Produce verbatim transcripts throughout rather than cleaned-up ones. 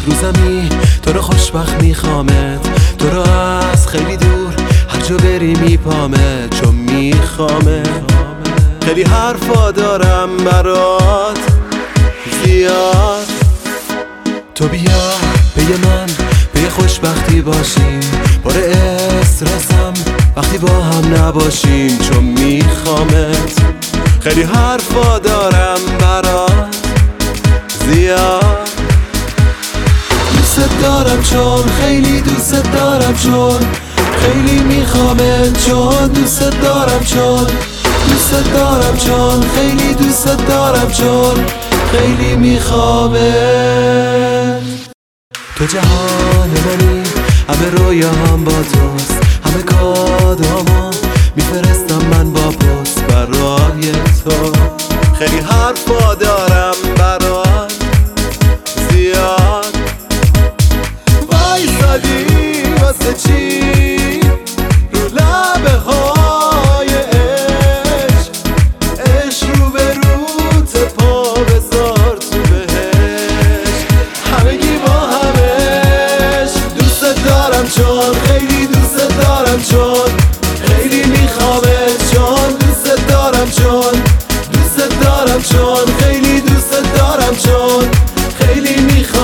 رو زمین تو رو خوشبخت میخوامت، تو رو از خیلی دور هر جا بری میپامت، چون میخوامت. خیلی حرفا دارم برات زیاد، تو بیا به من به خوشبختی باشیم، بار استرسم وقتی با هم نباشیم، چون میخوامت. خیلی حرفا دارم برات زیاد، دوست دارم چون خیلی دوست دارم، چون خیلی میخوامت، چون دوست دارم، چون دوست دارم، چون خیلی دوست دارم، چون خیلی میخوامت. تو جهان منی، همه رویاهام با توست، همه کادوامو میفرستم من با پست برای تو. خیلی حرفا دارم برات زیاد، وایسادی واسه چی رو لبه های عشق، عشق رو به روت پا بذار تو بهش، همگی با همش. دوست دارم چون خیلی دوست دارم، چون خیلی میخوامت، چون دوست دارم، چون دوست دارم، چون خیلی دوست دارم، چون خیلی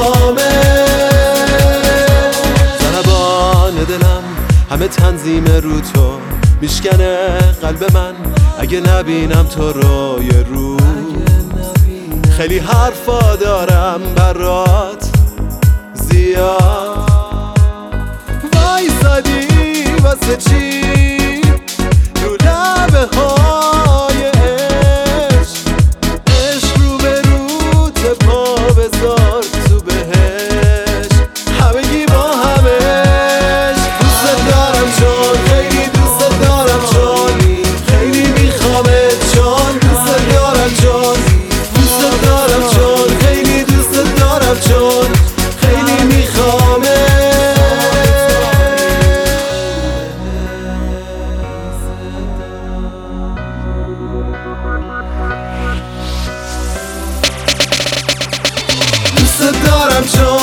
میخوامت. ضربان دلم همه تنظیم رو تو میشکنه قلب من، اگه نبینم تو رو یه روز. خیلی حرفا دارم برات زیاد، وایسادی واسه چی رو لبه های عشق، عشق رو به روت پا بذار تو بهش، همگی با همش. دوست دارم چون خیلی دوست دارم، چون خیلی میخوامت، چون دوست دارم، چون دوست دارم، چون خیلی دوست دارم، چون خیلی میخوامت. دوست دارم چون